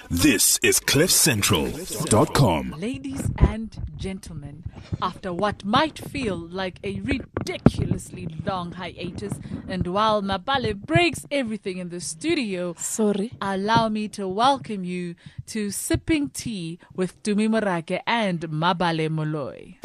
This is CliffCentral.com. Ladies and gentlemen, after what might feel like a ridiculously long hiatus, and while Mabale breaks everything in the studio, allow me to welcome you to Sipping Tea with Tumi Morake and Mabale Moloi.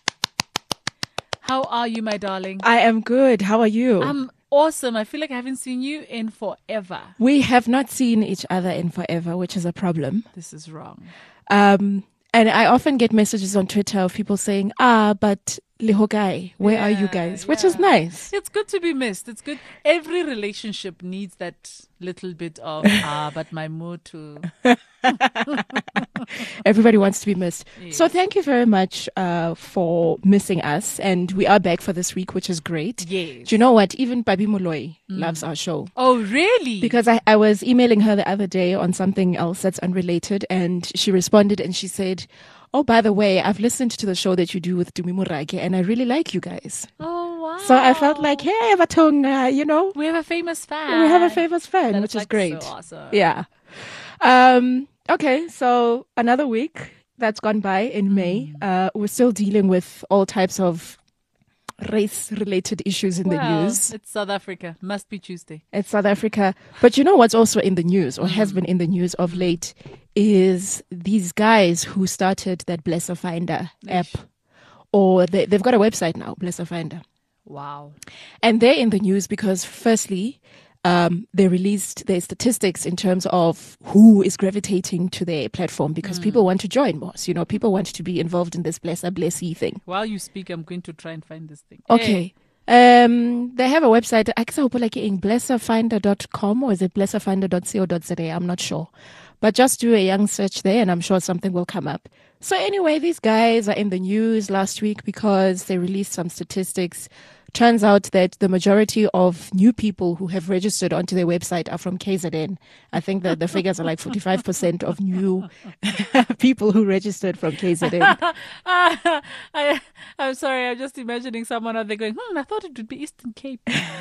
How are you, my darling? I am good. How are you? I'm awesome. I feel like I haven't seen you in forever. We have not seen each other in forever, which is a problem. This is wrong. And I often get messages on Twitter of people saying, but Lihogai, where are you guys? Which is nice. It's good to be missed. It's good. Every relationship needs that little bit of, but my mood too. Everybody wants to be missed. Yes. So thank you very much for missing us. And we are back for this week, which is great. Yes. Do you know what? Even Babi Moloi loves our show. Oh, really? Because I was emailing her the other day on something else that's unrelated, and she responded and she said, oh, by the way, I've listened to the show that you do with Tumi Morake, and I really like you guys. Oh, wow. So I felt like, hey, Vatonga, we have a famous fan. We have a famous fan, which is great. So awesome. Yeah. Okay, so another week that's gone by in May. We're still dealing with all types of race-related issues in the news. It's South Africa. Must be Tuesday. It's South Africa. But you know what's also in the news, or has been in the news of late, is these guys who started that Blesser Finder app. Or they've got a website now, Blesser Finder. Wow. And they're in the news because, firstly, they released their statistics in terms of who is gravitating to their platform because people want to join more. So, people want to be involved in this blessy thing. While you speak, I'm going to try and find this thing. Okay. They have a website. I hope like in blesserfinder.com or is it blesserfinder.co.za? I'm not sure. But just do a young search there and I'm sure something will come up. So anyway, these guys are in the news last week because they released some statistics. Turns out that the majority of new people who have registered onto their website are from KZN. I think that the figures are like 45% of new people who registered from KZN. I'm sorry, I'm just imagining someone out there going, I thought it would be Eastern Cape.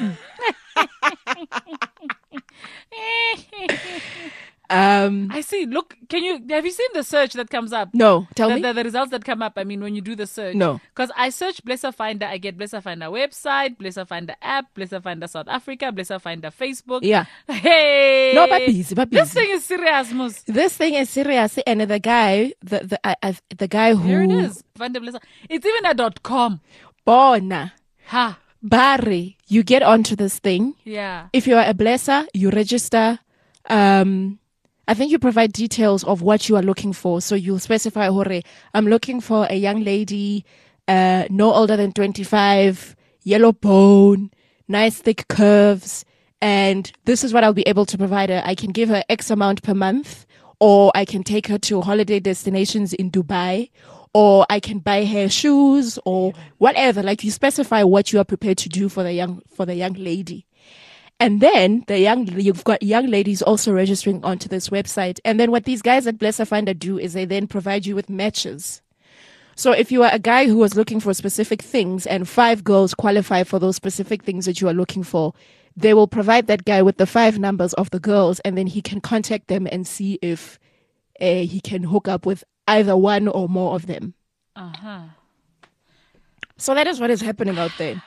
I see. Look, have you seen the search that comes up? No, tell me. The results that come up, when you do the search. No. Because I search Blesser Finder, I get Blesser Finder website, Blesser Finder app, Blesser Finder South Africa, Blesser Finder Facebook. Yeah. Hey. No, but busy. This thing is serious, Mus. This thing is serious. And the guy, the guy who... Here it is. Finder Blesser. It's even a .com. Bona. Ha. Barry, you get onto this thing. Yeah. If you are a blesser, you register. I think you provide details of what you are looking for. So you'll specify, Hore, I'm looking for a young lady, no older than 25, yellow bone, nice thick curves. And this is what I'll be able to provide her. I can give her X amount per month, or I can take her to holiday destinations in Dubai, or I can buy her shoes or whatever. Like you specify what you are prepared to do for the young lady. And then you've got young ladies also registering onto this website. And then what these guys at Blesser Finder do is they then provide you with matches. So if you are a guy who was looking for specific things and 5 girls qualify for those specific things that you are looking for, they will provide that guy with the 5 numbers of the girls, and then he can contact them and see if he can hook up with either one or more of them. Uh-huh. So that is what is happening out there.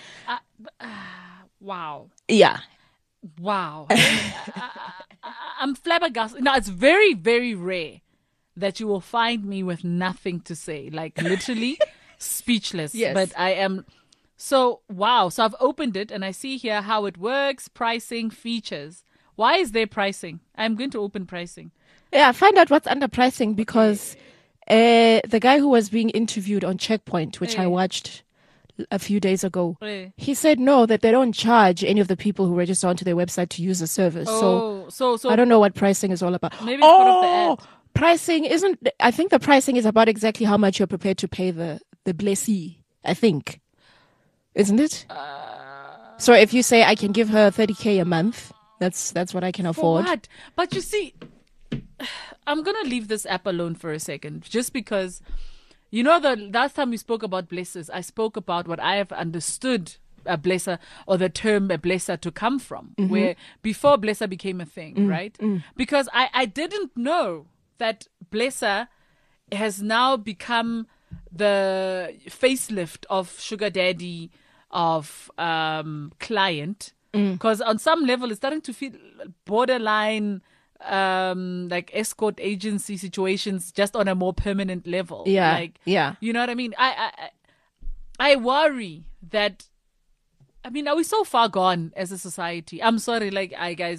Wow. Yeah. Wow. I'm flabbergasted. Now, it's very, very rare that you will find me with nothing to say, like literally speechless. Yes. But I am. So, wow. So I've opened it and I see here how it works, pricing, features. Why is there pricing? I'm going to open pricing. Yeah, find out what's under pricing because the guy who was being interviewed on Checkpoint, which I watched a few days ago, he said no, that they don't charge any of the people who register onto their website to use the service. So I don't know what pricing is all about. Maybe it's part of the ad. Pricing isn't. I think the pricing is about exactly how much you're prepared to pay the blessee. I think, isn't it? So if you say I can give her 30K a month, that's what I can afford. For what? But you see, I'm gonna leave this app alone for a second, just because. The last time we spoke about blessers, I spoke about what I have understood a blesser or the term a blesser to come from, where before blesser became a thing, right? Because I didn't know that blesser has now become the facelift of sugar daddy, of client, because on some level it's starting to feel borderline like escort agency situations, just on a more permanent level. You know what I mean? I worry that, I mean, are we so far gone as a society? I'm sorry, like,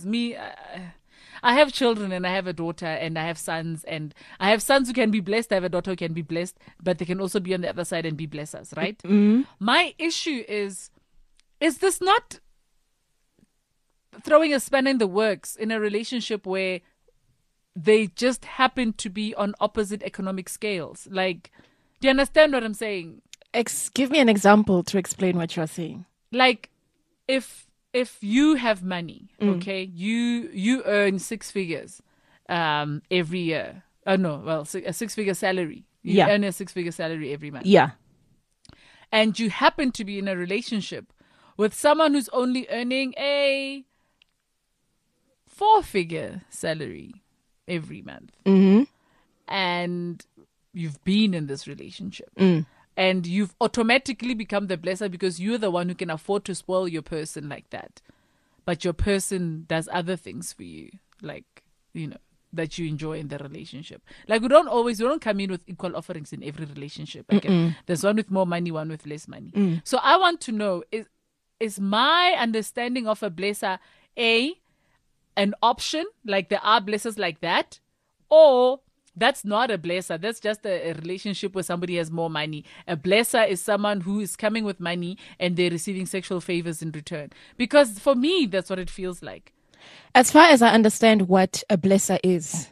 I have children and I have a daughter and I have sons, and I have sons who can be blessed. I have a daughter who can be blessed, but they can also be on the other side and be blessers, right? My issue is this not throwing a spanner in the works in a relationship where they just happen to be on opposite economic scales? Like, do you understand what I'm saying? Give me an example to explain what you're saying. Like, if you have money, okay, you earn 6 figures every year. A 6-figure salary. You earn a 6-figure salary every month. Yeah. And you happen to be in a relationship with someone who's only earning a 4-figure salary every month. And you've been in this relationship. And you've automatically become the blesser because you're the one who can afford to spoil your person like that. But your person does other things for you, like, you know, that you enjoy in the relationship. Like, we don't come in with equal offerings in every relationship. Like, there's one with more money, one with less money. So I want to know, is my understanding of a blesser an option, like there are blessers like that, or that's not a blesser? That's just a relationship where somebody has more money. A blesser is someone who is coming with money and they're receiving sexual favors in return. Because for me, that's what it feels like. As far as I understand what a blesser is,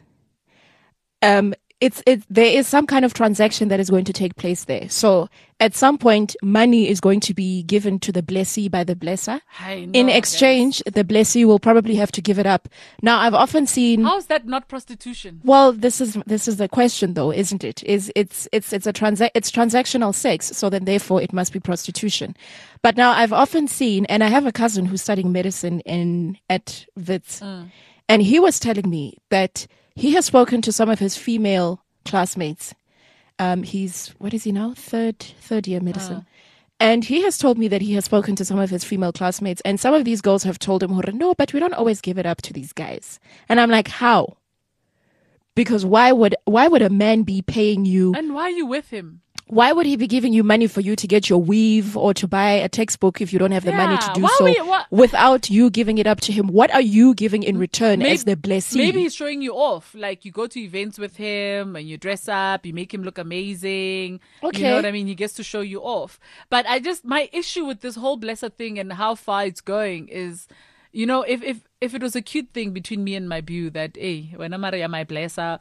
there is some kind of transaction that is going to take place there. So at some point, money is going to be given to the blessee by the blesser. In exchange, the blessee will probably have to give it up. Now, I've often seen. How is that not prostitution? Well, this is the question, though, isn't it? It's transactional sex, so then therefore it must be prostitution. But now I've often seen, and I have a cousin who's studying medicine at Wits, and he was telling me that he has spoken to some of his female classmates. He's, what is he now? Third year medicine. And he has told me that he has spoken to some of his female classmates, and some of these girls have told him, no, but we don't always give it up to these guys. And I'm like, how? Because why would a man be paying you? And why are you with him? Why would he be giving you money for you to get your weave or to buy a textbook if you don't have the money to do so without you giving it up to him? What are you giving in return as the blessee? Maybe he's showing you off. Like, you go to events with him and you dress up, you make him look amazing. Okay. You know what I mean? He gets to show you off. But my issue with this whole blesser thing and how far it's going is, you know, if it was a cute thing between me and my beau that, hey, when I'm my blesser,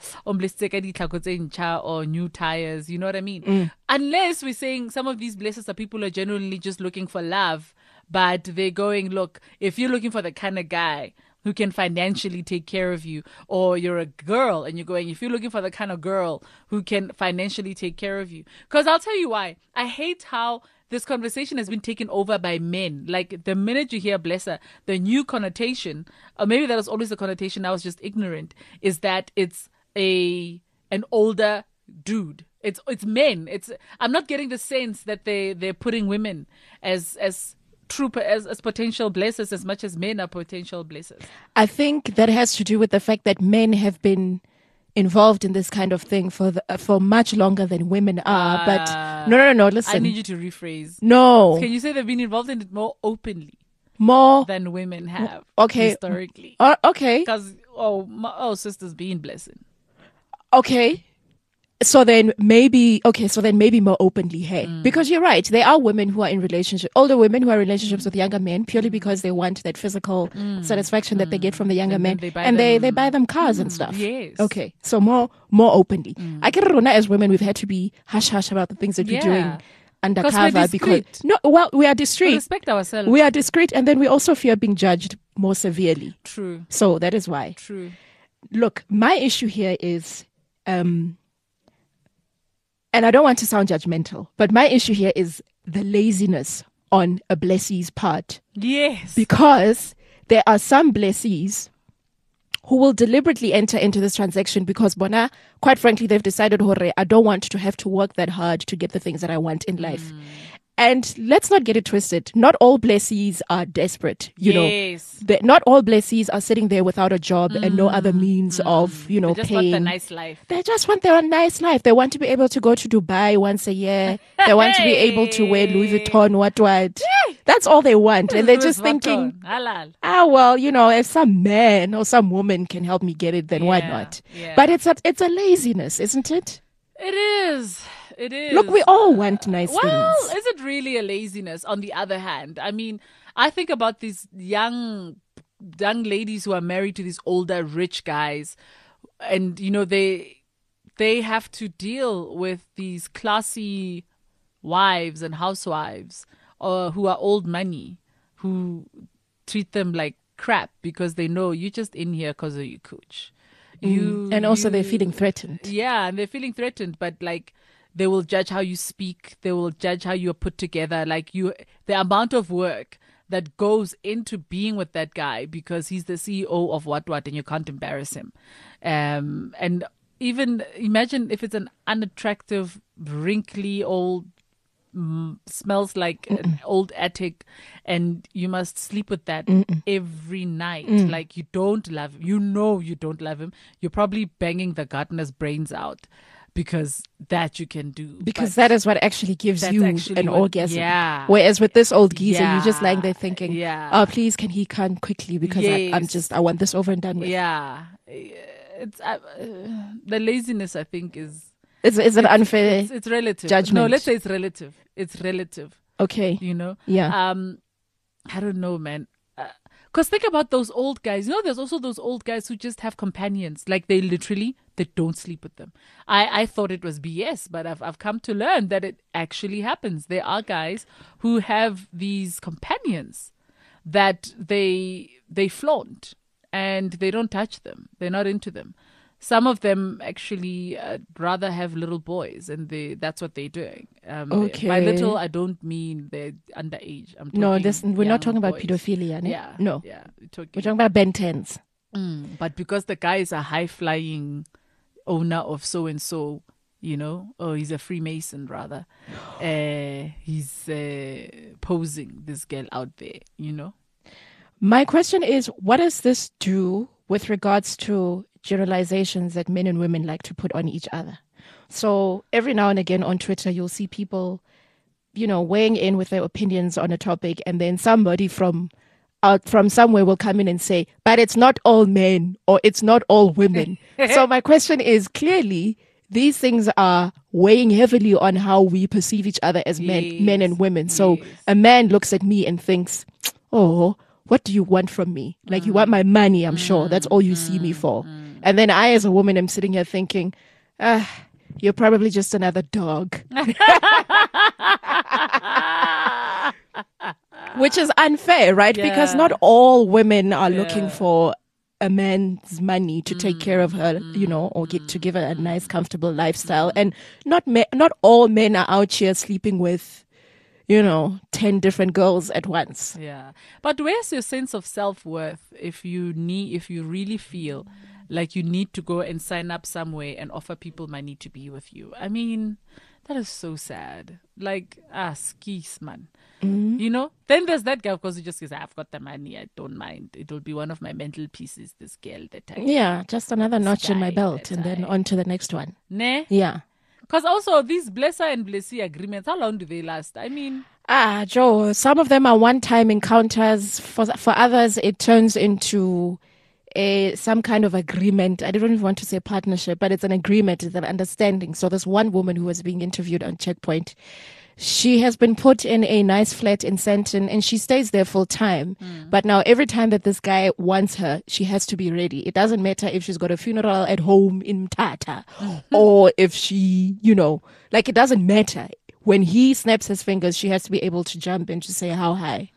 or new tires, you know what I mean? Unless we're saying some of these blessers are people who are genuinely just looking for love, but they're going, look, if you're looking for the kind of guy who can financially take care of you, or you're a girl and you're going, if you're looking for the kind of girl who can financially take care of you. Because I'll tell you why. I hate how this conversation has been taken over by men. Like, the minute you hear blesser, the new connotation, or maybe that was always the connotation, I was just ignorant, is that it's an older dude. It's men. I'm not getting the sense that they're putting women as potential blessers as much as men are potential blessers. I think that has to do with the fact that men have been involved in this kind of thing for much longer than women are. But no, listen. I need you to rephrase. No. Can you say they've been involved in it more openly? More than women have. Okay. Historically. Okay. Because, sisters being blessing. Okay. So then maybe more openly, hey. Because you're right, there are women who are in older women who are in relationships with younger men purely because they want that physical satisfaction that they get from the younger men. And they buy them cars and stuff. Yes. Okay. So more openly. I can remember as women, we've had to be hush-hush about the things that we're doing undercover because we are discreet. We respect ourselves. We are discreet, and then we also fear being judged more severely. True. So that is why. True. Look, my issue here is and I don't want to sound judgmental, but my issue here is the laziness on a blessee's part. Yes. Because there are some blessees who will deliberately enter into this transaction because bona, quite frankly, they've decided, hore, I don't want to have to work that hard to get the things that I want in life. And let's not get it twisted. Not all blessees are desperate. You know, not all blessees are sitting there without a job and no other means of, you know, they just paying. want the nice life. They just want their nice life. They want to be able to go to Dubai once a year. They want to be able to wear Louis Vuitton, what. That's all they want. And they're just thinking, well, you know, if some man or some woman can help me get it, then why not? Yeah. But it's a laziness, isn't it? It is. It is. Look, we all want nice things. Well, is it really a laziness on the other hand? I mean, I think about these young ladies who are married to these older rich guys, and you know they have to deal with these classy wives and housewives who are old money, who treat them like crap because they know you're just in here because of your cooch. And also they're feeling threatened. Yeah, and they're feeling threatened, but like they will judge how you speak. They will judge how you're put together. Like the amount of work that goes into being with that guy because he's the CEO of what, and you can't embarrass him. And even imagine if it's an unattractive, wrinkly old, smells like an old attic, and you must sleep with that every night. Like you don't love him. You know you don't love him. You're probably banging the gardener's brains out because that you can do. Because that is what actually gives you an orgasm. Yeah. Whereas with this old geezer, you're just lying there thinking, yeah. oh, please, can he come quickly? Because I want this over and done with. Yeah. It's the laziness, I think, is... It's an unfair it's relative. judgment. No, let's say it's relative. It's relative. Okay. You know? Yeah. I don't know, man. Because think about those old guys. You know, there's also those old guys who just have companions. Like they don't sleep with them. I thought it was BS, but I've come to learn that it actually happens. There are guys who have these companions that they flaunt and they don't touch them. They're not into them. Some of them actually rather have little boys, and that's what they're doing. Okay. By little, I don't mean they're underage. We're not talking about boys. pedophilia. Ne? Yeah. No. Yeah. We're talking about Ben 10s. But because the guy is a high-flying owner of so-and-so, you know, or he's a Freemason rather, he's posing this girl out there, you know. My question is, what does this do with regards to generalizations that men and women like to put on each other? So every now and again on Twitter, you'll see people, you know, weighing in with their opinions on a topic, and then somebody from somewhere will come in and say, but it's not all men or it's not all women. So my question is, clearly these things are weighing heavily on how we perceive each other as men and women. So a man looks at me and thinks, oh, what do you want from me? Like, you want my money, I'm sure. That's all you see me for. And then I, as a woman, am sitting here thinking, you're probably just another dog. Which is unfair, right? Yeah. Because not all women are looking for a man's money to take care of her, you know, or to give her a nice, comfortable lifestyle. And not all men are out here sleeping with, you know, 10 different girls at once. Yeah. But where's your sense of self-worth if you really feel like you need to go and sign up somewhere and offer people money to be with you? I mean, that is so sad. Like, skis, man. You know? Then there's that guy, of course, who just says, I've got the money, I don't mind. It will be one of my mental pieces, this girl that I... Yeah, just another notch in my belt and then on to the next one. Ne? Yeah. Because also these blesser and blessee agreements, how long do they last? I mean... Joe, some of them are one-time encounters. For others, it turns into some kind of agreement. I don't even want to say partnership, but it's an agreement, it's an understanding. So there's one woman who was being interviewed on Checkpoint. She has been put in a nice flat in Sandton and she stays there full time. But now every time that this guy wants her, she has to be ready. It doesn't matter if she's got a funeral at home in Mthatha or if she, you know, like, it doesn't matter. When he snaps his fingers, she has to be able to jump and to say how high.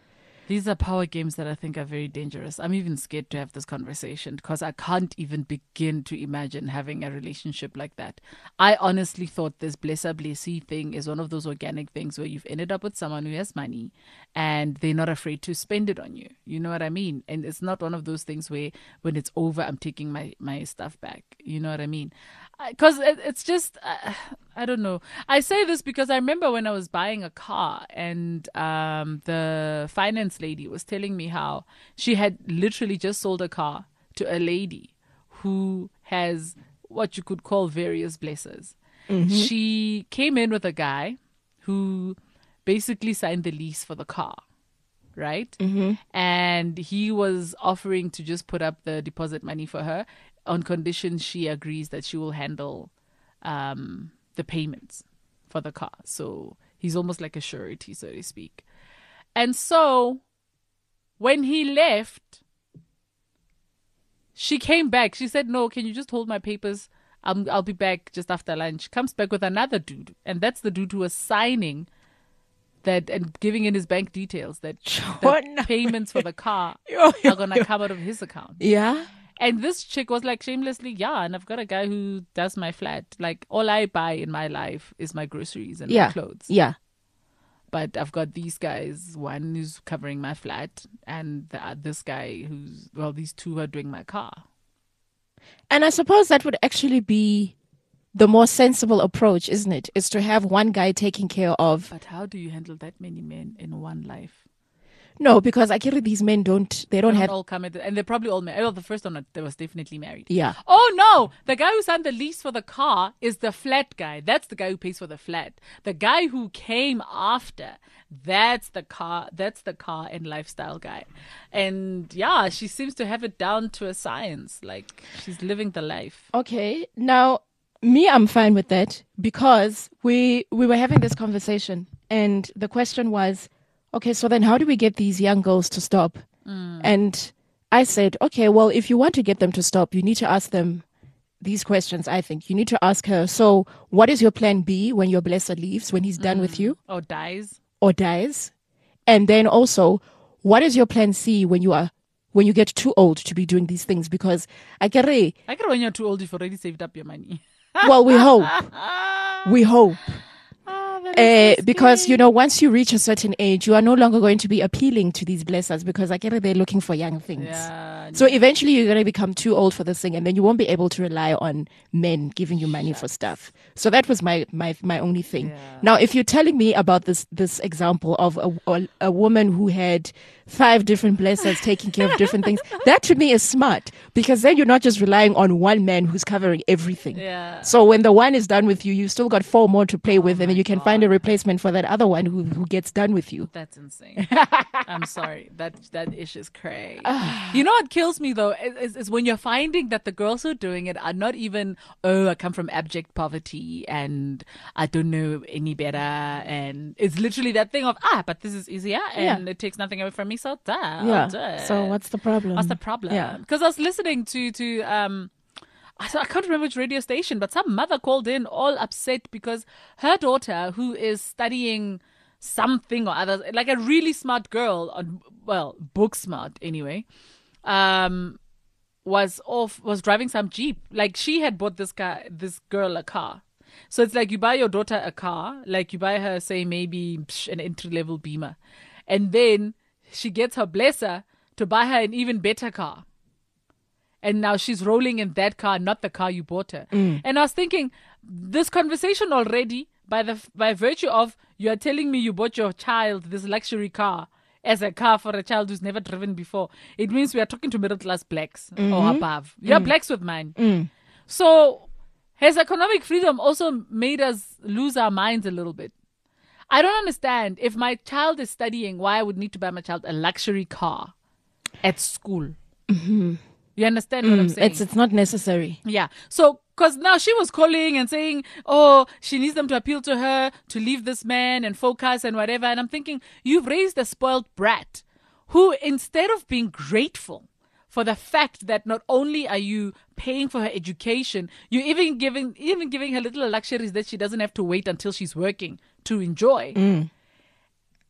These are power games that I think are very dangerous. I'm even scared to have this conversation because I can't even begin to imagine having a relationship like that. I honestly thought this blesser blessee thing is one of those organic things where you've ended up with someone who has money and they're not afraid to spend it on you. You know what I mean? And it's not one of those things where when it's over, I'm taking my stuff back. You know what I mean? Because it's just, I don't know. I say this because I remember when I was buying a car and the finance lady was telling me how she had literally just sold a car to a lady who has what you could call various blessers. Mm-hmm. She came in with a guy who basically signed the lease for the car, right? Mm-hmm. And he was offering to just put up the deposit money for her on condition she agrees that she will handle the payments for the car. So he's almost like a surety, so to speak. And so when he left, she came back. She said, no, can you just hold my papers? I'll be back just after lunch. Comes back with another dude. And that's the dude who was signing that and giving in his bank details that payments for the car are going to come out of his account. Yeah. And this chick was like shamelessly, yeah, and I've got a guy who does my flat. Like, all I buy in my life is my groceries and my clothes. Yeah. But I've got these guys, one who's covering my flat, and this guy these two are doing my car. And I suppose that would actually be the more sensible approach, isn't it? Is to have one guy taking care of. But how do you handle that many men in one life? No, because I carry these men they don't have all come and they're probably all married. Oh, the first one that was definitely married. Yeah. Oh no, the guy who signed the lease for the car is the flat guy. That's the guy who pays for the flat. The guy who came after, that's the car and lifestyle guy. And yeah, she seems to have it down to a science. Like she's living the life. Okay, now me, I'm fine with that because we were having this conversation and the question was, okay, so then how do we get these young girls to stop? And I said, okay, well, if you want to get them to stop, you need to ask them these questions, I think. You need to ask her, so what is your plan B when your blesser leaves, when he's done with you? Or dies. And then also, what is your plan C when you get too old to be doing these things? Because I get when you're too old, you've already saved up your money. Well, we hope. Because, once you reach a certain age, you are no longer going to be appealing to these blessers because I get it, they're looking for young things. Yeah, so eventually you're going to become too old for this thing and then you won't be able to rely on men giving you money for stuff. So that was my only thing. Yeah. Now, if you're telling me about this example of a woman who had 5 different blessers taking care of different things, that to me is smart because then you're not just relying on one man who's covering everything. Yeah. So when the one is done with you, you've still got 4 more to play with and then you can find a replacement for that other one who gets done with you. That's insane. I'm sorry. That ish is crazy. You know what kills me though is when you're finding that the girls who are doing it are not even, I come from abject poverty and I don't know any better, and it's literally that thing of but this is easier and it takes nothing away from me, so I'll do it. So what's the problem? Yeah. Because I was listening to I can't remember which radio station, but some mother called in all upset because her daughter, who is studying something or other, like a really smart girl, book smart anyway, was driving some Jeep. Like she had bought this girl a car. So it's like you buy your daughter a car, like you buy her, say, maybe an entry-level Beamer. And then she gets her blesser to buy her an even better car. And now she's rolling in that car, not the car you bought her. And I was thinking, this conversation already, by virtue of you are telling me you bought your child this luxury car as a car for a child who's never driven before, it means we are talking to middle class blacks or above. You're blacks with mine. So has economic freedom also made us lose our minds a little bit? I don't understand. If my child is studying, why I would need to buy my child a luxury car at school. You understand what I'm saying? It's not necessary. Yeah. So, because now she was calling and saying, she needs them to appeal to her to leave this man and focus and whatever. And I'm thinking, you've raised a spoiled brat who, instead of being grateful for the fact that not only are you paying for her education, you're even giving her little luxuries that she doesn't have to wait until she's working to enjoy.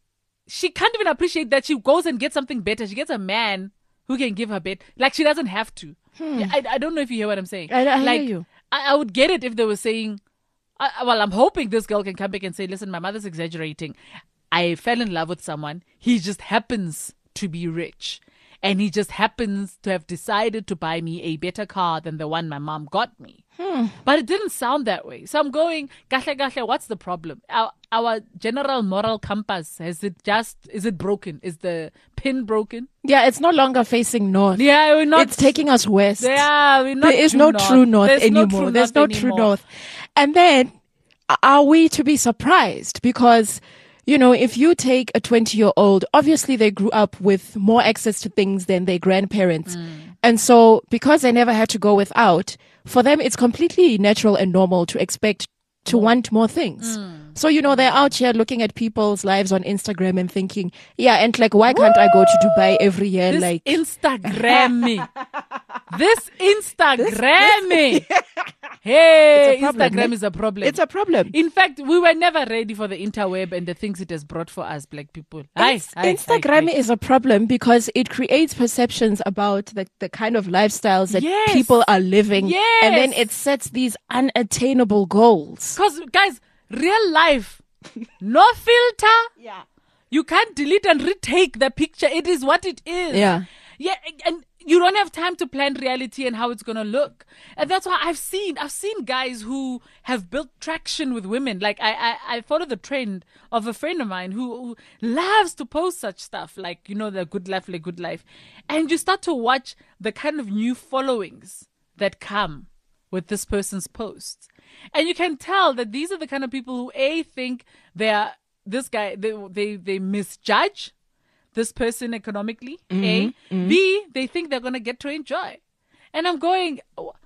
she can't even appreciate that she goes and gets something better. She gets a man who can give her bed. Like, she doesn't have to. Yeah, I don't know if you hear what I'm saying. I like, hear you. I would get it if they were saying, well, I'm hoping this girl can come back and say, listen, my mother's exaggerating. I fell in love with someone. He just happens to be rich. And he just happens to have decided to buy me a better car than the one my mom got me. But it didn't sound that way. So I'm going, gahle, what's the problem? Our general moral compass, is it broken? Is the pin broken? Yeah, it's no longer facing north. Yeah, we're not. It's taking us west. Yeah, we're not. There is no true north anymore. There's no true north. And then, are we to be surprised? Because, you know, if you take a 20-year-old, obviously they grew up with more access to things than their grandparents. And so, because they never had to go without, for them, it's completely natural and normal to expect to want more things. So, you know, they're out here looking at people's lives on Instagram and thinking, yeah, and like, why can't I go to Dubai every year? This like, Instagram me. This Instagram me. Hey, Instagram is a problem. It's a problem. In fact, we were never ready for the interweb and the things it has brought for us, black people. Instagram is a problem because it creates perceptions about the kind of lifestyles that people are living. Yes. And then it sets these unattainable goals. Because, guys, real life, no filter. Yeah. You can't delete and retake the picture. It is what it is. Yeah. Yeah, and you don't have time to plan reality and how it's going to look. And that's why I've seen guys who have built traction with women. Like I follow the trend of a friend of mine who loves to post such stuff, like, you know, the good life, like good life. And you start to watch the kind of new followings that come with this person's posts. And you can tell that these are the kind of people who think they misjudge this person economically, B, they think they're going to get to enjoy. And I'm going,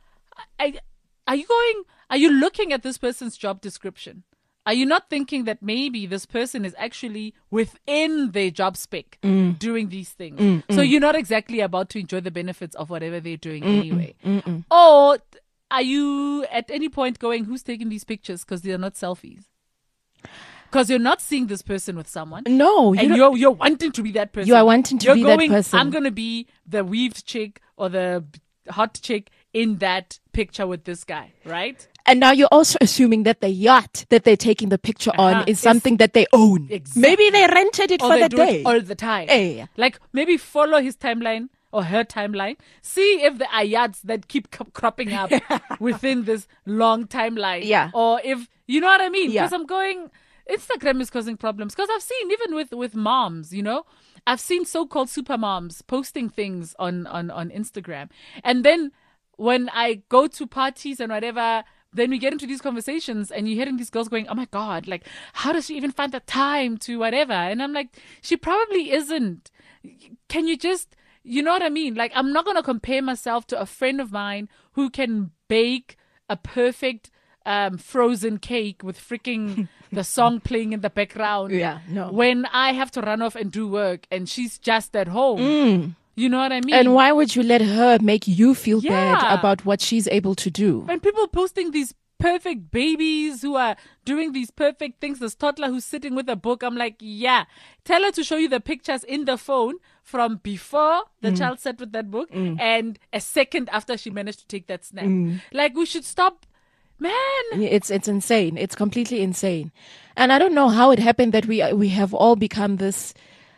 are you looking at this person's job description? Are you not thinking that maybe this person is actually within their job spec doing these things? So you're not exactly about to enjoy the benefits of whatever they're doing anyway. Or are you at any point going, who's taking these pictures? Because they're not selfies. Because you're not seeing this person with someone. No. And you're wanting to be that person. You are wanting to be that person. I'm going to be the weaved chick or the hot chick in that picture with this guy, right? And now you're also assuming that the yacht that they're taking the picture on is something that they own. Exactly. Maybe they rented it for the day. All the time. Hey. Like, maybe follow his timeline or her timeline. See if there are yachts that keep cropping up within this long timeline. Yeah. Or if, you know what I mean? Yeah. Because I'm going, Instagram is causing problems. Because I've seen, even with moms, you know, I've seen so-called super moms posting things on Instagram. And then when I go to parties and whatever, then we get into these conversations and you're hearing these girls going, oh my God, like, how does she even find the time to whatever? And I'm like, she probably isn't. Can you just, you know what I mean? Like, I'm not going to compare myself to a friend of mine who can bake a perfect frozen cake with freaking the song playing in the background. Yeah, no. When I have to run off and do work and she's just at home. You know what I mean? And why would you let her make you feel bad about what she's able to do? And people posting these perfect babies who are doing these perfect things. This toddler who's sitting with a book. I'm like, yeah. Tell her to show you the pictures in the phone from before the child sat with that book and a second after she managed to take that snap. Like, we should stop. Man, it's insane. It's completely insane. And I don't know how it happened that we have all become this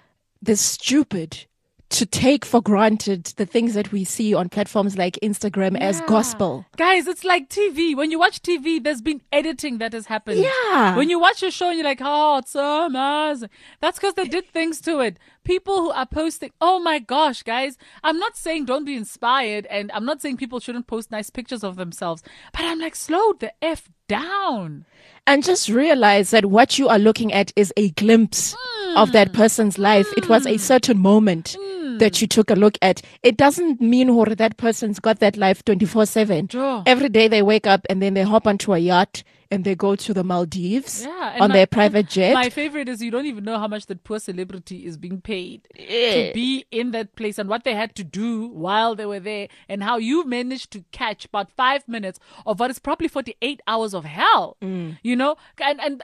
stupid to take for granted the things that we see on platforms like Instagram as gospel. Guys, it's like TV. When you watch TV, there's been editing that has happened. Yeah. When you watch a show and you're like, oh, it's so amazing. That's because they did things to it. People who are posting, oh my gosh, guys, I'm not saying don't be inspired, and I'm not saying people shouldn't post nice pictures of themselves, but I'm like, slow the F down. And just realize that what you are looking at is a glimpse of that person's life. It was a certain moment that you took a look at. It doesn't mean that person's got that life 24/7. Sure. Every day they wake up and then they hop onto a yacht and they go to the Maldives on their private jet. My favorite is you don't even know how much that poor celebrity is being paid to be in that place and what they had to do while they were there and how you managed to catch about 5 minutes of what is probably 48 hours of hell, you know? And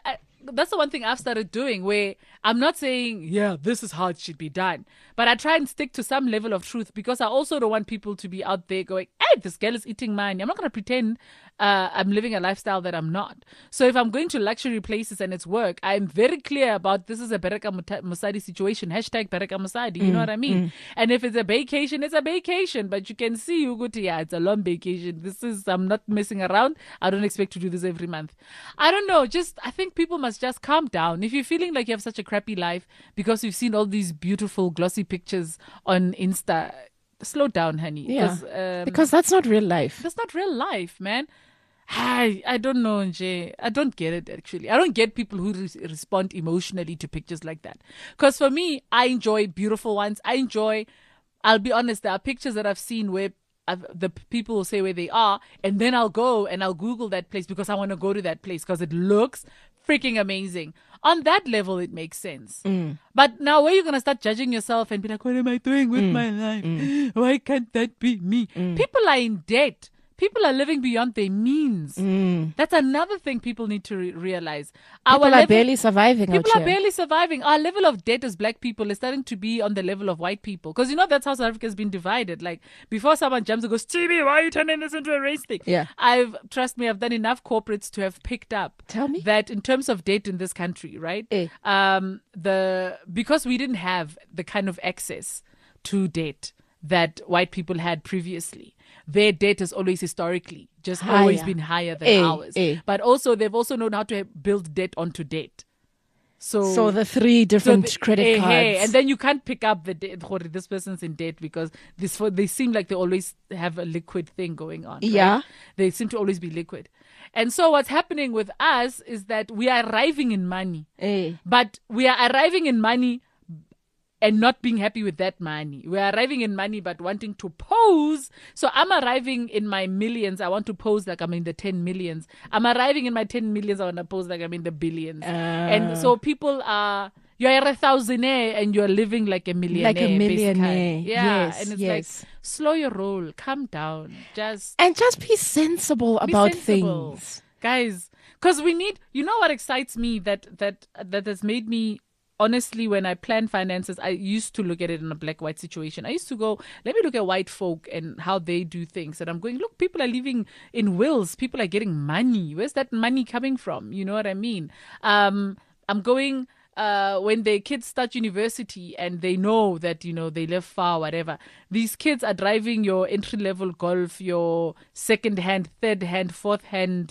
that's the one thing I've started doing, where I'm not saying, yeah, this is how it should be done, but I try and stick to some level of truth, because I also don't want people to be out there going, hey, this girl is eating money. I'm not going to pretend I'm living a lifestyle that I'm not. So if I'm going to luxury places and it's work, I'm very clear about this is a Bereka Musadi situation, hashtag Bereka Musadi, you know what I mean? And if it's a vacation, it's a vacation, but you can see, yeah, it's a long vacation. I'm not messing around. I don't expect to do this every month. I don't know. I think people must just calm down. If you're feeling like you have such a crappy life because you've seen all these beautiful glossy pictures on Insta, slow down, honey. Yeah. Because that's not real life. That's not real life, man. I don't know, Nje. I don't get it, actually. I don't get people who respond emotionally to pictures like that. Because for me, I enjoy beautiful ones. I'll be honest, there are pictures that I've seen where the people will say where they are, and then I'll go and I'll Google that place because I want to go to that place because it looks freaking amazing. On that level, it makes sense. But now where you're going to start judging yourself and be like, what am I doing with my life? Why can't that be me? People are in debt. People are living beyond their means. That's another thing people need to realize. People are barely surviving. People are barely surviving. Our level of debt as black people is starting to be on the level of white people. Because that's how South Africa has been divided. Like, before someone jumps and goes, Stevie, why are you turning this into a race thing? Yeah. Trust me, I've done enough corporates to have picked up. Tell me. That in terms of debt in this country, right? Because we didn't have the kind of access to debt that white people had previously. Their debt has always historically just always been higher than ours. But also, they've also known how to build debt onto debt. So the three different credit cards. And then you can't pick up the debt. This person's in debt because they seem like they always have a liquid thing going on. Right? Yeah. They seem to always be liquid. And so what's happening with us is that we are arriving in money. But we are arriving in money and not being happy with that money. We're arriving in money but wanting to pose. So I'm arriving in my millions. I want to pose like I'm in the 10 millions. I'm arriving in my 10 millions. I want to pose like I'm in the billions. And so people are... You're a thousandaire and you're living like a millionaire. Like a millionaire. Yeah. Yes, and it's like, slow your roll. Calm down. Just be sensible about things. Guys, because we need... You know what excites me that has made me... Honestly, when I plan finances, I used to look at it in a black-white situation. I used to go, let me look at white folk and how they do things. And I'm going, look, people are living in wills. People are getting money. Where's that money coming from? You know what I mean? I'm going... when their kids start university and they know that, they live far, whatever, these kids are driving your entry-level Golf, your second-hand, third-hand, fourth-hand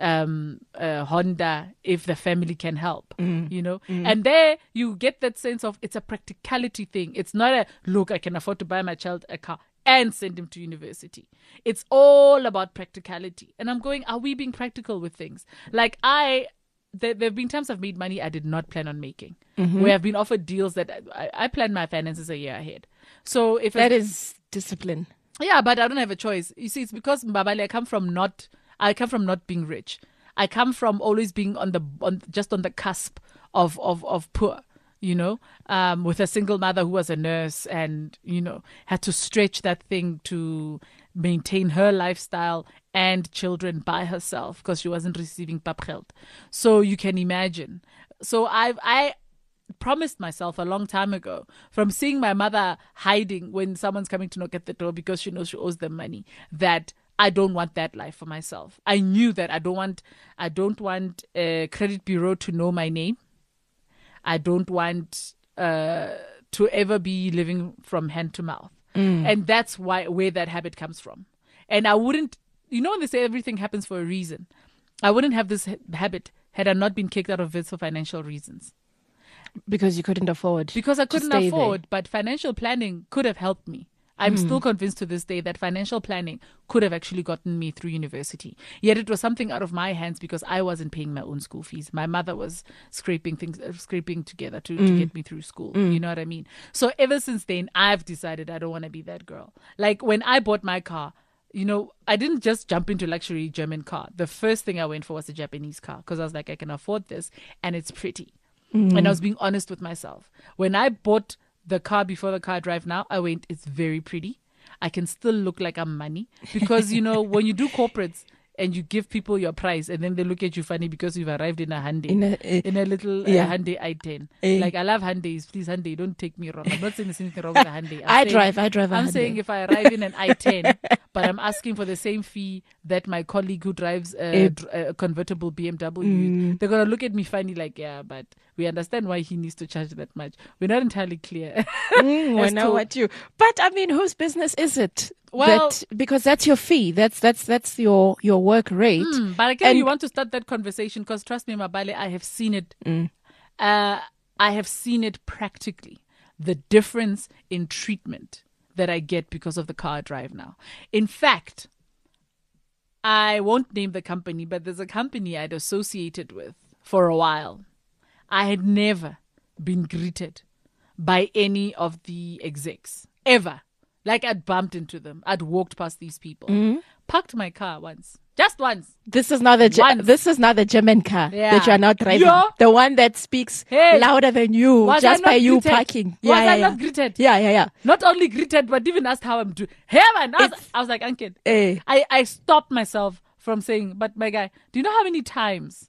Honda, if the family can help, And there you get that sense of it's a practicality thing. It's not look, I can afford to buy my child a car and send him to university. It's all about practicality. And I'm going, are we being practical with things? Like there have been times I've made money I did not plan on making. Where I've been offered deals that I plan my finances a year ahead. So if that is discipline. Yeah, but I don't have a choice. You see, it's because Mbabali, I come from not being rich. I come from always being just on the cusp of poor. With a single mother who was a nurse and, had to stretch that thing to maintain her lifestyle and children by herself because she wasn't receiving papgeld. So you can imagine. So I promised myself a long time ago, from seeing my mother hiding when someone's coming to knock at the door because she knows she owes them money, that I don't want that life for myself. I knew that I don't want a credit bureau to know my name. I don't want to ever be living from hand to mouth. And that's where that habit comes from. And I wouldn't, when they say everything happens for a reason, I wouldn't have this habit had I not been kicked out of Wits for financial reasons. Because you couldn't afford. Because I couldn't afford, but financial planning could have helped me. I'm still convinced to this day that financial planning could have actually gotten me through university. Yet it was something out of my hands because I wasn't paying my own school fees. My mother was scraping together to get me through school. You know what I mean? So ever since then, I've decided I don't want to be that girl. Like when I bought my car, I didn't just jump into luxury German car. The first thing I went for was a Japanese car because I was like, I can afford this and it's pretty. And I was being honest with myself. When I bought the car before the car I drive now, I went, it's very pretty. I can still look like I'm money because, when you do corporates, and you give people your price, and then they look at you funny because you've arrived in a Hyundai, in a little Hyundai i10. Like, I love Hyundais. Please, Hyundai, don't take me wrong. I'm not saying there's anything wrong with a Hyundai. I drive a I'm Hyundai. saying if I arrive in an i10, but I'm asking for the same fee that my colleague who drives a convertible BMW, they're going to look at me funny like, yeah, but we understand why he needs to charge that much. We're not entirely clear. We know what you. But I mean, whose business is it? Well, because that's your fee. That's your work rate. But again, you want to start that conversation because trust me, Mabale, I have seen it. I have seen it practically. The difference in treatment that I get because of the car I drive now. In fact, I won't name the company, but there's a company I'd associated with for a while. I had never been greeted by any of the execs, ever. Like, I'd bumped into them. I'd walked past these people. Parked my car once. Just once. This is not the German car that you are now driving. Yeah. The one that speaks louder than you just by you greeted? parking. Was I not greeted? Yeah. Not only greeted, but even asked how I'm doing. Hey, man. I was like, Uncle. I stopped myself from saying, but my guy, do you know how many times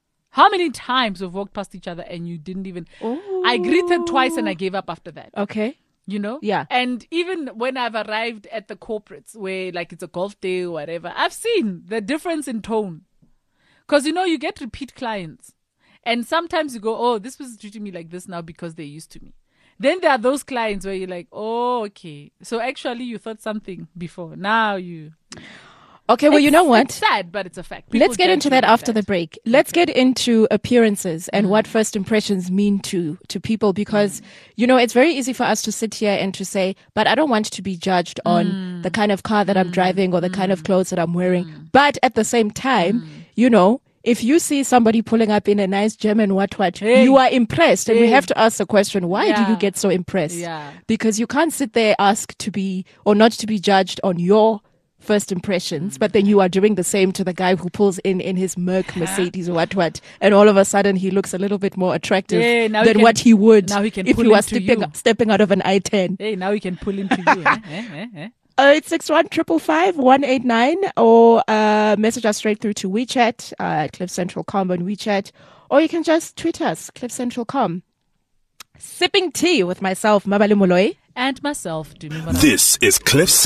we've walked past each other and you didn't even... Ooh. I greeted twice and I gave up after that. Okay. You know? Yeah. And even when I've arrived at the corporates where like it's a golf day or whatever, I've seen the difference in tone. Because, you get repeat clients. And sometimes you go, oh, this person's treating me like this now because they're used to me. Then there are those clients where you're like, oh, okay. So actually you thought something before. Now you... Okay, well, you know what? It's sad, but it's a fact. Let's get into that after the break. Let's get into appearances and what first impressions mean to people because, it's very easy for us to sit here and to say, but I don't want to be judged on the kind of car that I'm driving or the kind of clothes that I'm wearing. But at the same time, if you see somebody pulling up in a nice German what, you are impressed. And we have to ask the question, why do you get so impressed? Yeah. Because you can't sit there ask to be or not to be judged on your first impressions, but then you are doing the same to the guy who pulls in his Mercedes or what, and all of a sudden he looks a little bit more attractive than what he would if he was stepping out of an i10. Hey, now he can pull into you. It's 61555-189 or message us straight through to WeChat at CliffCentral.com on WeChat, or you can just tweet us, CliffCentral.com. Sipping tea with myself, Mabale Moloi. And myself, Dumi Moraki. This is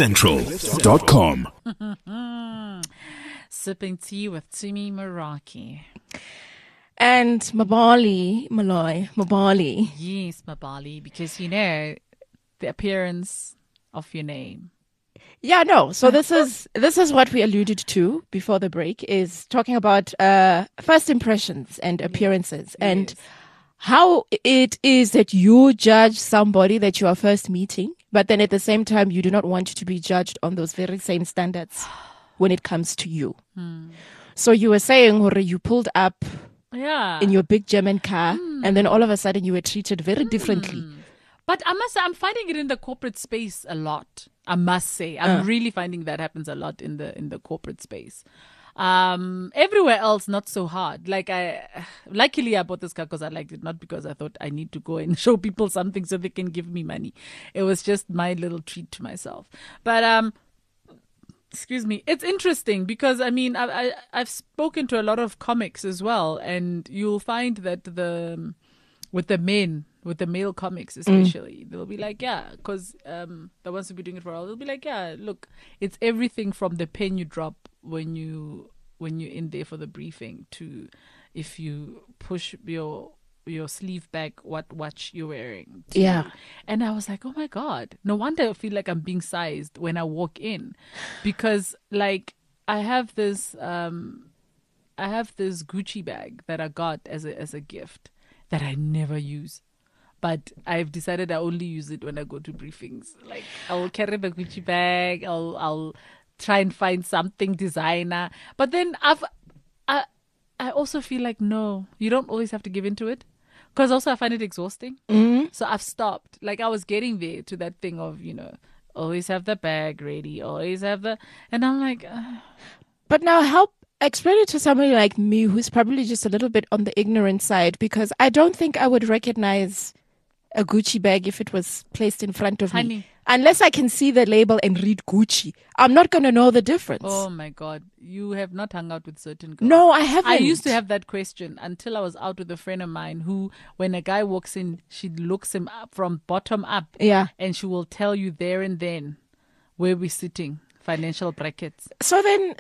CliffCentral.com. Sipping tea with Tumi Moraki. And Mabale Moloi. Mabale. Yes, Mabale, because the appearance of your name. Yeah, no. So this is what we alluded to before the break, is talking about first impressions and appearances and how it is that you judge somebody that you are first meeting, but then at the same time, you do not want to be judged on those very same standards when it comes to you. So you were saying, Hore, you pulled up in your big German car, and then all of a sudden you were treated very differently. But I must say, I'm finding it in the corporate space a lot. I must say, I'm really finding that happens a lot in the corporate space. Everywhere else, not so hard. Luckily I bought this car because I liked it, not because I thought I need to go and show people something so they can give me money. It was just my little treat to myself. But, excuse me, it's interesting because, I've spoken to a lot of comics as well, and you'll find that with the male comics especially, they'll be like, because the ones who've been doing it for a while, they'll be like, look, it's everything from the pen you drop when you're in there for the briefing to if you push your sleeve back, what watch you're wearing. And I was like, oh my God, no wonder I feel like I'm being sized when I walk in, because like I have this Gucci bag that I got as a gift that I never use. But I've decided I only use it when I go to briefings. Like, I will carry the Gucci bag. I'll try and find something designer. But then I also feel like, no, you don't always have to give into it. Because also I find it exhausting. So I've stopped. Like, I was getting there to that thing of, always have the bag ready. Always have and I'm like... But now explain it to somebody like me who's probably just a little bit on the ignorant side, because I don't think I would recognize a Gucci bag if it was placed in front of me. Honey. Unless I can see the label and read Gucci, I'm not going to know the difference. Oh my God. You have not hung out with certain girls. No, I haven't. I used to have that question until I was out with a friend of mine who, when a guy walks in, she looks him up from bottom up. Yeah. And she will tell you there and then where we're sitting, financial brackets. So then,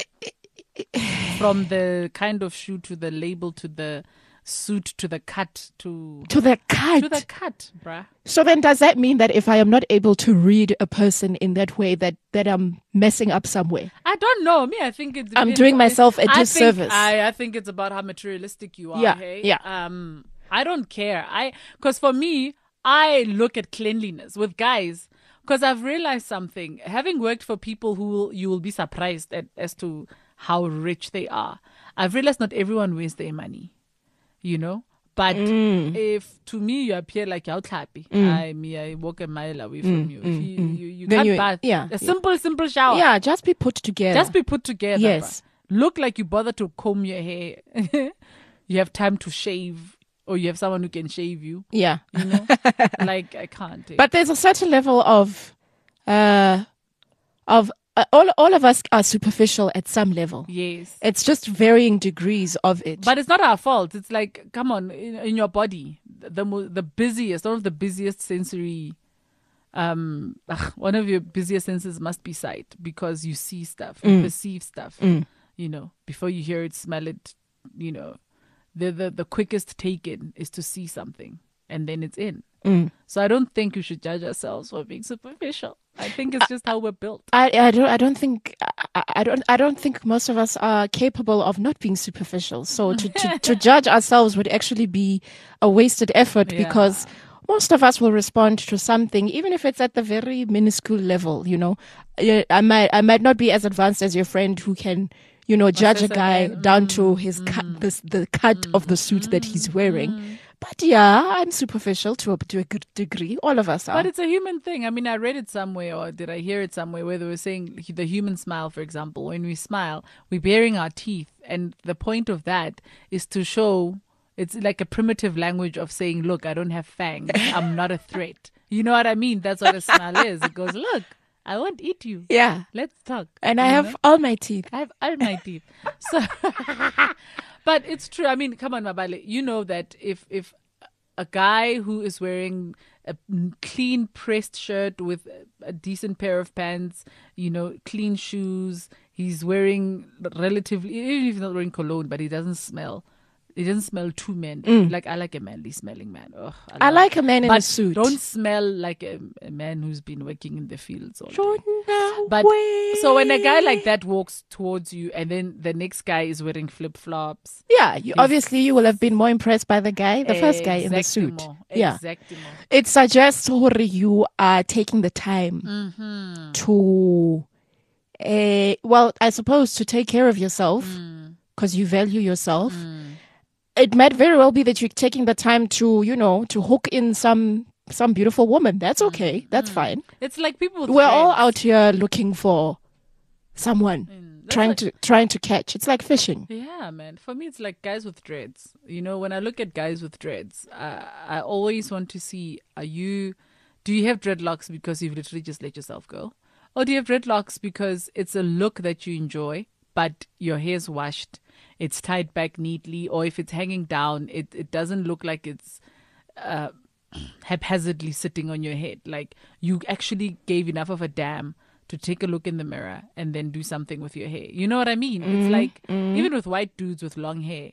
From the kind of shoe to the label to the suit to the cut to the cut. to the cut, bruh. So then does that mean that if I am not able to read a person in that way, that I'm messing up somewhere? I don't know. Me, I think it's. I'm doing myself a disservice. I think it's about how materialistic you are. Yeah, Hey? yeah. I don't care. Because for me, I look at cleanliness with guys. Because I've realized something. Having worked for people who you will be surprised as to how rich they are. I've realized not everyone wastes their money. You know? But if to me you appear like you're happy, I walk a mile away from you. If you Then can't bath. yeah, A simple shower. Yeah, just be put together. Just be put together. Yes. Bruh. Look like you bother to comb your hair. You have time to shave, or you have someone who can shave you. Yeah. You know, like I can't. But there's a certain level of all of us are superficial at some level. Yes. It's just varying degrees of it. But it's not our fault. It's like, come on, in your body, the busiest, one of the busiest sensory, one of your busiest senses must be sight, because you see stuff, you perceive stuff, you know, before you hear it, smell it, you know, the quickest take in is to see something and then it's in. So I don't think we should judge ourselves for being superficial. I think it's just how we're built. I don't think most of us are capable of not being superficial. So to judge ourselves would actually be a wasted effort, because most of us will respond to something, even if it's at the very minuscule level. You know, I might not be as advanced as your friend who can, you know, judge a guy down to his cut, the cut of the suit that he's wearing. But yeah, I'm superficial to a good degree. All of us are. But it's a human thing. I mean, I read it somewhere, or did I hear it somewhere, where they were saying the human smile, for example, when we smile, we're baring our teeth. And the point of that is to show, it's like a primitive language of saying, look, I don't have fangs. I'm not a threat. You know what I mean? That's what a smile is. It goes, look, I won't eat you. Yeah. Let's talk. And I have all my teeth. I have all my teeth. So, but it's true. I mean, come on, Mabale. You know that if a guy who is wearing a clean pressed shirt with a decent pair of pants, you know, clean shoes, he's wearing relatively, even if he's not wearing cologne, but he doesn't smell. He doesn't smell too manly. Like, I like a manly smelling man. Ugh, I like a man in a suit. Don't smell like a man who's been working in the fields all day. But So when a guy like that walks towards you, and then the next guy is wearing flip-flops. Yeah, obviously you will have been more impressed by the first guy in the suit. Yeah. Exactly. It suggests that you are taking the time to, well, I suppose to take care of yourself, because you value yourself. It might very well be that you're taking the time to, you know, to hook in some beautiful woman. That's okay. That's fine. It's like people with We're all dreads. out here looking for someone, trying to catch. It's like fishing. Yeah, man. For me, it's like guys with dreads. You know, when I look at guys with dreads, I always want to see, do you have dreadlocks because you've literally just let yourself go? Or do you have dreadlocks because it's a look that you enjoy, but your hair's washed, it's tied back neatly, or if it's hanging down, it doesn't look like it's haphazardly sitting on your head. Like, you actually gave enough of a damn to take a look in the mirror and then do something with your hair. You know what I mean? It's like, even with white dudes with long hair,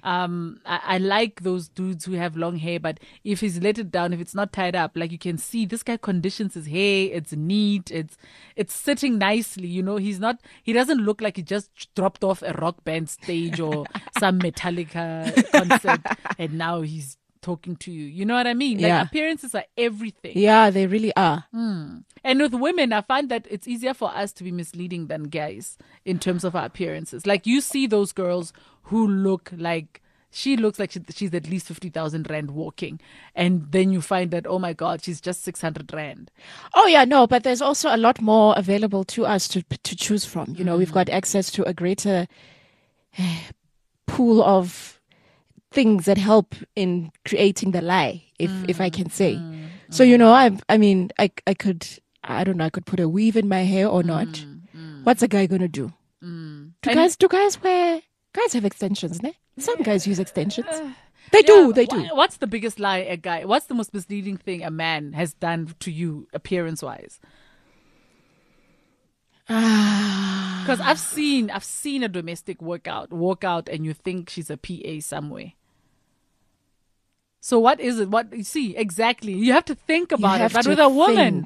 I like those dudes who have long hair, but if he's let it down, if it's not tied up, like, you can see this guy conditions his hair, it's neat, it's sitting nicely, you know. He doesn't look like he just dropped off a rock band stage or some Metallica concert and now he's talking to you. You know what I mean? Like, appearances are everything. Yeah, they really are. And with women, I find that it's easier for us to be misleading than guys in terms of our appearances. Like, you see those girls who look like, she looks like she's at least 50,000 Rand walking. And then you find that, oh my God, she's just 600 Rand. Oh yeah, no, but there's also a lot more available to us to choose from. You know, we've got access to a greater pool of things that help in creating the lie, if I can say. So, you know, I mean, I could, I don't know, I could put a weave in my hair or not. What's a guy going to do? Do guys have extensions, ne? Some guys use extensions. They do. What's the biggest lie a guy, what's the most misleading thing a man has done to you appearance-wise? Because I've seen a domestic walk out and you think she's a PA somewhere. So what is it? What you see exactly? You have to think about it. But with a woman,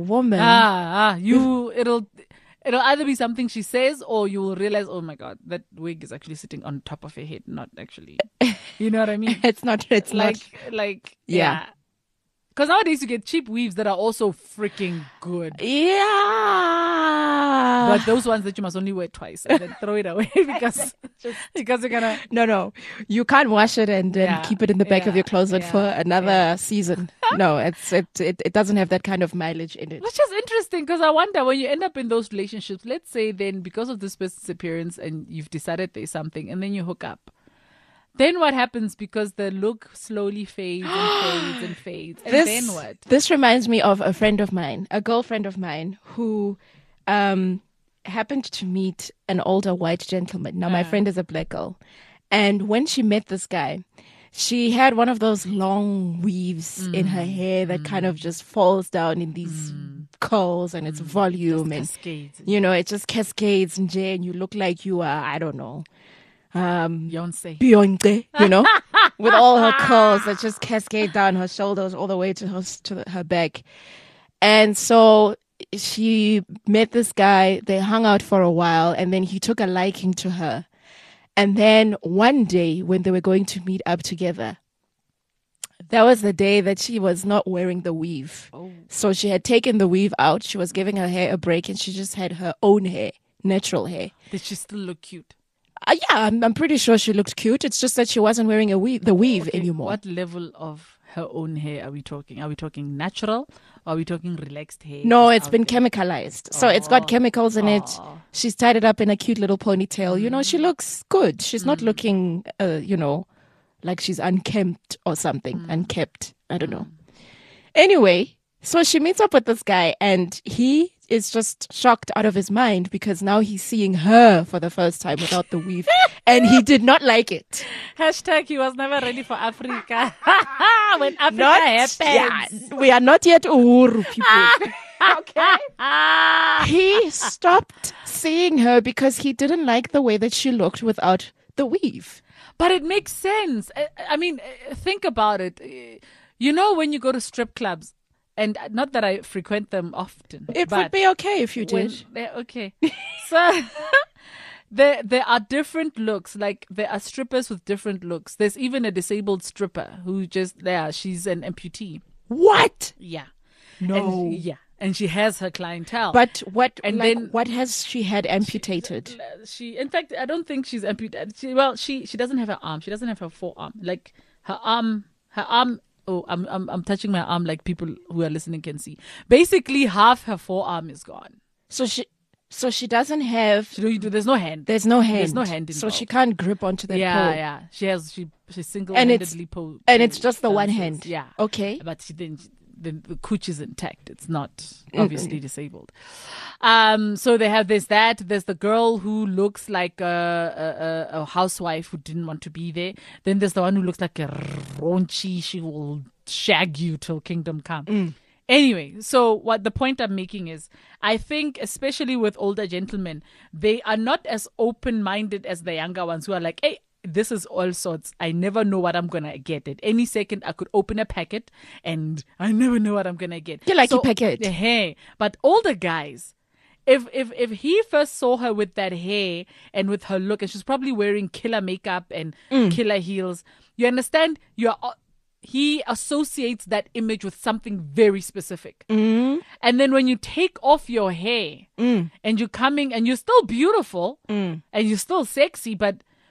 it'll either be something she says, or you will realize, oh my god, that wig is actually sitting on top of her head, not actually. You know what I mean? It's not. Yeah. Because nowadays you get cheap weaves that are also freaking good. Yeah. But those ones that you must only wear twice and then throw it away because you're gonna. No. You can't wash it and keep it in the back of your closet for another season. No, it doesn't have that kind of mileage in it. Which is interesting because I wonder when you end up in those relationships, let's say then because of this person's appearance and you've decided there's something and then you hook up. Then what happens because the look slowly fades and fades and fades? And then what? This reminds me of a friend of mine, a girlfriend of mine who happened to meet an older white gentleman. Now, my friend is a black girl. And when she met this guy, she had one of those long weaves in her hair that kind of just falls down in these curls and its volume. Just cascades. You know, it just cascades and you look like you are, I don't know. Beyonce, you know, with all her curls that just cascade down her shoulders all the way to her back. And so she met this guy, they hung out for a while, and then he took a liking to her. And then one day when they were going to meet up together, that was the day that she was not wearing the weave. So she had taken the weave out, she was giving her hair a break, and she just had her own hair, natural hair. Did she still look cute? Yeah, I'm pretty sure she looked cute. It's just that she wasn't wearing the weave anymore. What level of her own hair are we talking? Are we talking natural? Or are we talking relaxed hair? No, it's been chemicalized. So it's got chemicals in it. She's tied it up in a cute little ponytail. You know, she looks good. She's not looking, like she's unkempt or something. Unkept. I don't know. Anyway, so she meets up with this guy and he is just shocked out of his mind because now he's seeing her for the first time without the weave and he did not like it. #, he was never ready for Africa. When Africa happens. Yeah, we are not yet Uhuru people. Okay. He stopped seeing her because he didn't like the way that she looked without the weave. But it makes sense. I mean, think about it. You know, when you go to strip clubs, and not that I frequent them often. It would be okay if you did. Okay. So there are different looks. Like there are strippers with different looks. There's even a disabled stripper who she's an amputee. What? Yeah. No. And she has her clientele. But what has she had amputated? In fact, I don't think she's amputated. She doesn't have her arm. She doesn't have her forearm. Like her arm. Oh, I'm touching my arm like people who are listening can see. Basically, half her forearm is gone. So she doesn't have. There's no hand. There's no hand. There's no hand involved. So she can't grip onto that pole. Yeah. She single-handedly and it's just the one hand. Yeah. Okay. But the cooch is intact. It's not obviously disabled. So there's the girl who looks like a housewife who didn't want to be there. Then there's the one who looks like a raunchy. She will shag you till kingdom come. Anyway, so what the point I'm making is, I think especially with older gentlemen, they are not as open-minded as the younger ones who are like, hey, this is all sorts. I never know what I'm going to get. At any second, I could open a packet and I never know what I'm going to get. You like your packet. Hey, but older guys, if he first saw her with that hair and with her look, and she's probably wearing killer makeup and killer heels, you understand? He associates that image with something very specific. And then when you take off your hair and you're coming and you're still beautiful and you're still sexy, but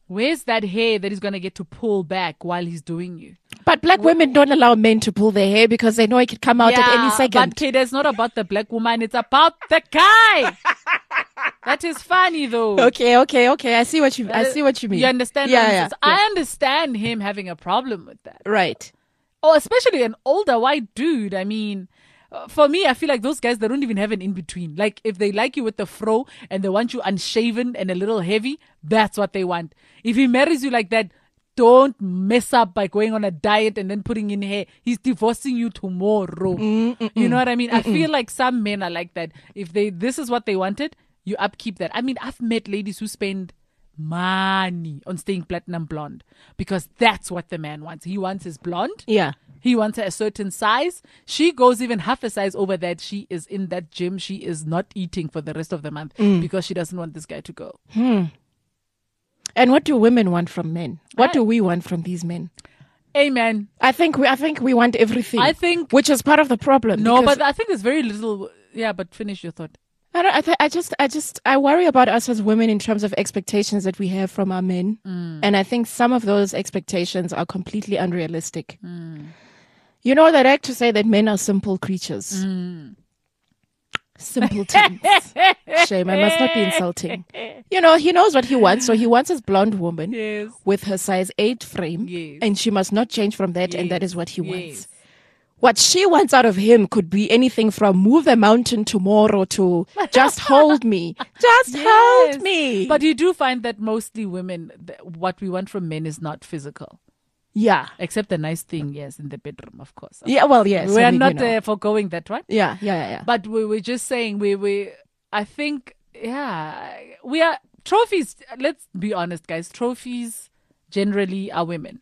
Where's that hair that he's going to get to pull back while he's doing you? But black women don't allow men to pull their hair because they know it could come out at any second. But kid, it's not about the black woman. It's about the guy. That is funny though. Okay. I see what you mean. You understand? Yeah. I understand him having a problem with that. Right. Oh, especially an older white dude. I mean, for me, I feel like those guys, they don't even have an in-between. Like, if they like you with the fro and they want you unshaven and a little heavy, that's what they want. If he marries you like that, don't mess up by going on a diet and then putting in hair. He's divorcing you tomorrow. You know what I mean? I feel like some men are like that. If this is what they wanted, you upkeep that. I mean, I've met ladies who spend money on staying platinum blonde because that's what the man wants. He wants his blonde. Yeah. He wants her a certain size. She goes even half a size over that. She is in that gym. She is not eating for the rest of the month because she doesn't want this guy to go. And what do women want from men? What do we want from these men? Amen. I think we want everything. Which is part of the problem. No, but I think there's very little. Yeah, but finish your thought. I worry about us as women in terms of expectations that we have from our men. And I think some of those expectations are completely unrealistic. You know, they like to say that men are simple creatures. Simpletons. Shame, I must not be insulting. You know, he knows what he wants. So he wants his blonde woman with her size 8 frame. And she must not change from that. And that is what he wants. What she wants out of him could be anything from move the mountain tomorrow to just hold me. Just hold me. But you do find that mostly women, what we want from men is not physical. Yeah. Except the nice thing, yes, in the bedroom, of course. Yeah, well, yes. We are not foregoing that, right? Yeah. But we're just saying, I think, we are, trophies, let's be honest, guys, trophies generally are women.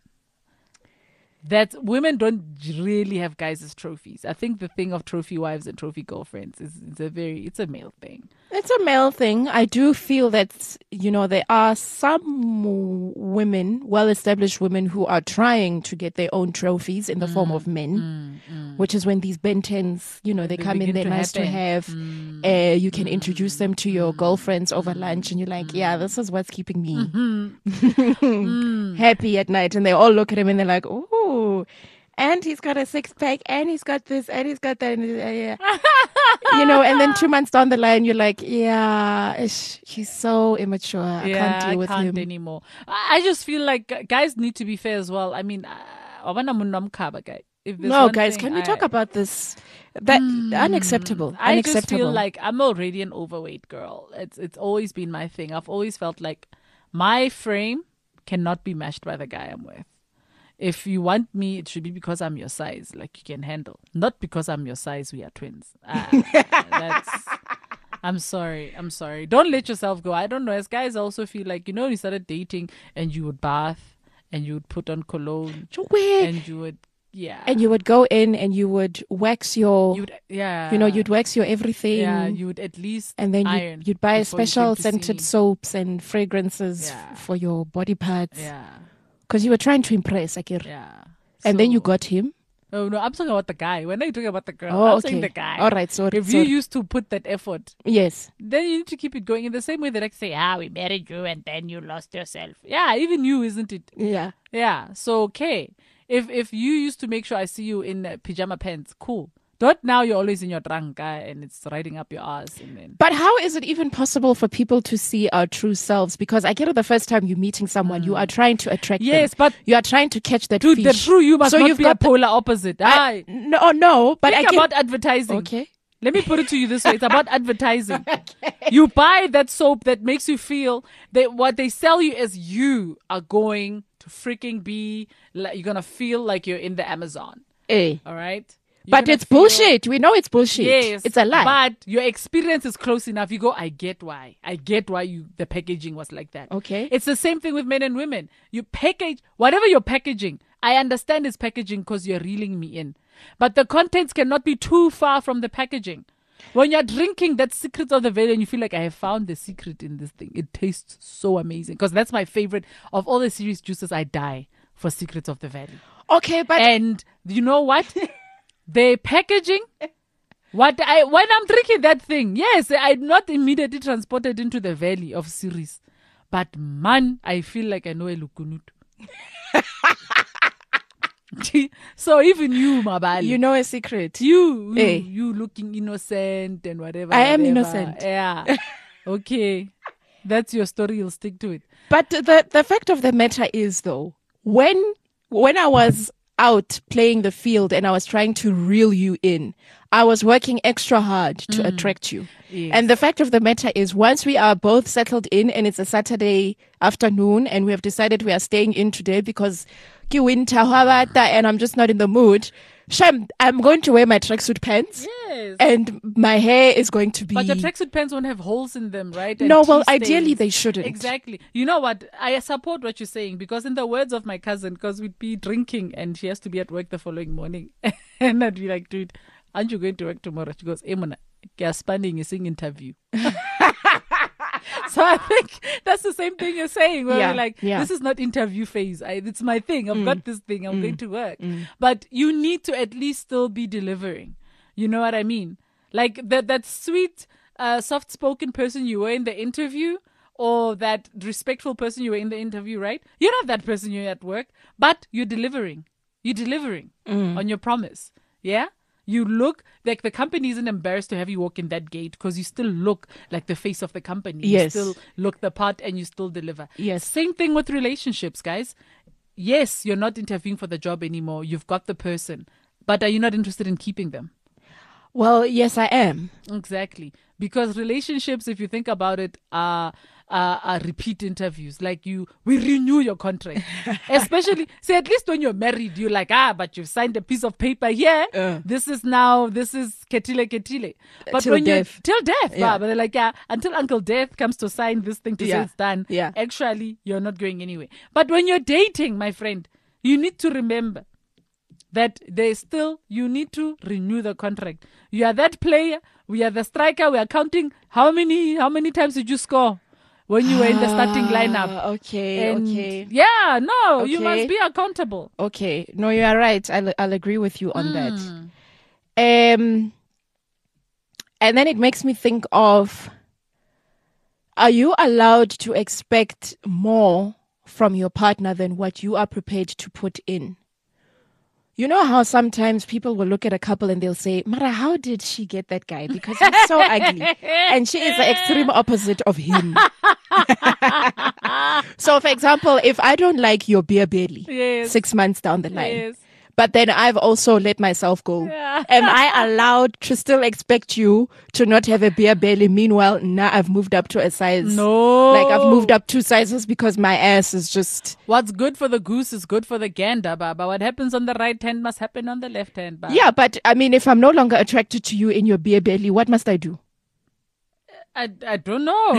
That women don't really have guys as trophies. I think the thing of trophy wives and trophy girlfriends it's a male thing. It's a male thing. I do feel that, you know, there are some women, well-established women, who are trying to get their own trophies in the form of men, which is when these Ben 10s, you know, they come in, they're nice to have. You can introduce them to your girlfriends over lunch and you're like, yeah, this is what's keeping me happy at night. And they all look at him and they're like, oh, and he's got a 6-pack and he's got this and he's got that. You know, and then 2 months down the line, you're like, yeah, he's so immature. I can't deal with him. I can't anymore. I just feel like guys need to be fair as well. I mean, guys, can we talk about this? That unacceptable. I just feel like I'm already an overweight girl. It's always been my thing. I've always felt like my frame cannot be matched by the guy I'm with. If you want me, it should be because I'm your size, like you can handle. Not because I'm your size, we are twins. I'm sorry. Don't let yourself go. I don't know. As guys, I also feel like, you know, you started dating and you would bath and you would put on cologne and you would, and you would go in and you would wax your, you know, you'd wax your everything. Yeah, you would at least and then iron you'd buy special scented soaps and fragrances for your body parts. Yeah. Because you were trying to impress, I guess. Yeah. And then you got him. Oh, no, I'm talking about the guy. When are you talking about the girl? I'm saying the guy. All right, sorry. If you used to put that effort. Yes. Then you need to keep it going in the same way that I say, we married you and then you lost yourself. Yeah, even you, isn't it? Yeah. Yeah. So, okay. If you used to make sure I see you in pyjama pants, cool. Not now you're always in your tranca and it's riding up your ass. And then. But how is it even possible for people to see our true selves? Because I get it the first time you're meeting someone, you are trying to attract them. Yes, but you are trying to catch that dude, fish. The true you must not be a polar opposite. No, but think about advertising. Okay. Let me put it to you this way. It's about advertising. Okay. You buy that soap that makes you feel that what they sell you is you are going to freaking be, you're going to feel like you're in the Amazon. All right? But it's bullshit. We know it's bullshit. Yes. It's a lie. But your experience is close enough. You go, I get why. The packaging was like that. Okay. It's the same thing with men and women. You package, whatever you're packaging, I understand it's packaging because you're reeling me in. But the contents cannot be too far from the packaging. When you're drinking that Secrets of the Valley and you feel like I have found the secret in this thing, it tastes so amazing. Because that's my favorite. Of all the series juices, I die for Secrets of the Valley. Okay, but... And you know what? The packaging, when I'm drinking that thing, yes, I'm not immediately transported into the valley of series. But man, I feel like I know a lukunut. So even you, Mabali, You know a secret. you looking innocent and whatever. I am whatever. innocent. Yeah. Okay. That's your story. You'll stick to it. But the fact of the matter is, though, when I was out playing the field and I was trying to reel you in, I was working extra hard to attract you. Yes. And the fact of the matter is, once we are both settled in and it's a Saturday afternoon and we have decided we are staying in today because ki winter and I'm just not in the mood, Shem, I'm going to wear my tracksuit pants. Yes. And my hair is going to be... But your tracksuit pants won't have holes in them, right? And No, well, tea ideally stains. they shouldn't. Exactly. You know what? I support what you're saying because in the words of my cousin, because we'd be drinking and she has to be at work the following morning. And I'd be like, dude, aren't you going to work tomorrow? She goes, Mona, you're spending a sing interview. So I think that's the same thing you're saying. Where we're like, this is not interview phase. It's my thing. I've got this thing. I'm going to work. But you need to at least still be delivering. You know what I mean? Like that sweet, soft-spoken person you were in the interview, or that respectful person you were in the interview, right? You're not that person you're at work, but you're delivering. You're delivering on your promise. Yeah? You look like the company isn't embarrassed to have you walk in that gate because you still look like the face of the company. Yes. You still look the part and you still deliver. Yes. Same thing with relationships, guys. Yes, you're not interviewing for the job anymore. You've got the person. But are you not interested in keeping them? Well, yes, I am. Exactly. Because relationships, if you think about it, are repeat interviews. Like we renew your contract. Especially, say at least when you're married, you're like, but you've signed a piece of paper here. This is ketile. But Till death. Till death. Yeah. But they're like, until Uncle Death comes to sign this thing to say it's done. Yeah. Actually, you're not going anywhere. But when you're dating, my friend, you need to remember that you need to renew the contract. You are that player. We are the striker. We are counting how many times did you score when you were in the starting lineup. Okay. Yeah, no, you Okay. must be accountable. Okay. No, you are right. I'll agree with you on that. And then it makes me think of, are you allowed to expect more from your partner than what you are prepared to put in? You know how sometimes people will look at a couple and they'll say, Mara, how did she get that guy? Because he's so ugly. And she is the extreme opposite of him. So, for example, if I don't like your beer belly, Yes. 6 months down the line, Yes. but then I've also let myself go, Yeah. am I allowed to still expect you to not have a beer belly? Meanwhile, now I've moved up to a size. No. Like I've moved up 2 sizes because my ass is just... What's good for the goose is good for the gander, Baba. What happens on the right hand must happen on the left hand, Baba. Yeah, but I mean, if I'm no longer attracted to you in your beer belly, what must I do? I don't know.